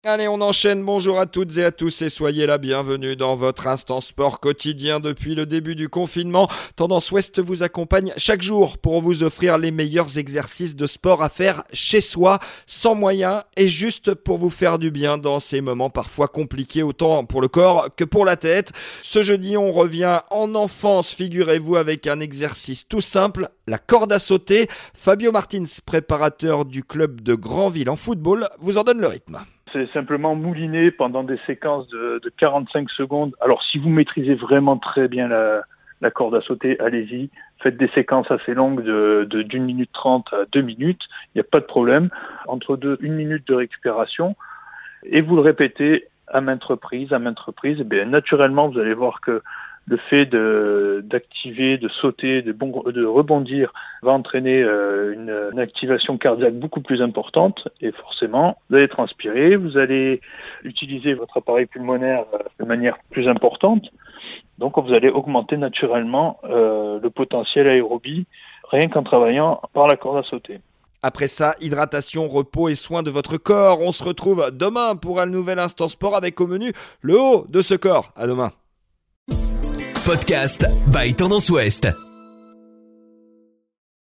Allez, on enchaîne. Bonjour à toutes et à tous et soyez la bienvenue dans votre instant sport quotidien depuis le début du confinement. Tendance Ouest vous accompagne chaque jour pour vous offrir les meilleurs exercices de sport à faire chez soi, sans moyens et juste pour vous faire du bien dans ces moments parfois compliqués autant pour le corps que pour la tête. Ce jeudi, on revient en enfance, figurez-vous, avec un exercice tout simple, la corde à sauter. Fabio Martins, préparateur du club de Granville en football, vous en donne le rythme. C'est simplement mouliner pendant des séquences de 45 secondes. Alors si vous maîtrisez vraiment très bien la corde à sauter, allez-y. Faites des séquences assez longues d'1 minute 30 à 2 minutes. Il n'y a pas de problème. Entre 1 minute de récupération. Et vous le répétez à maintes reprises. Et bien, naturellement, vous allez voir que le fait d'activer, de sauter, de rebondir va entraîner une activation cardiaque beaucoup plus importante et forcément vous allez transpirer, vous allez utiliser votre appareil pulmonaire de manière plus importante, donc vous allez augmenter naturellement le potentiel aérobie rien qu'en travaillant par la corde à sauter. Après ça, hydratation, repos et soins de votre corps. On se retrouve demain pour un nouvel Instant Sport avec au menu le haut de ce corps. À demain. Podcast by Tendance Ouest.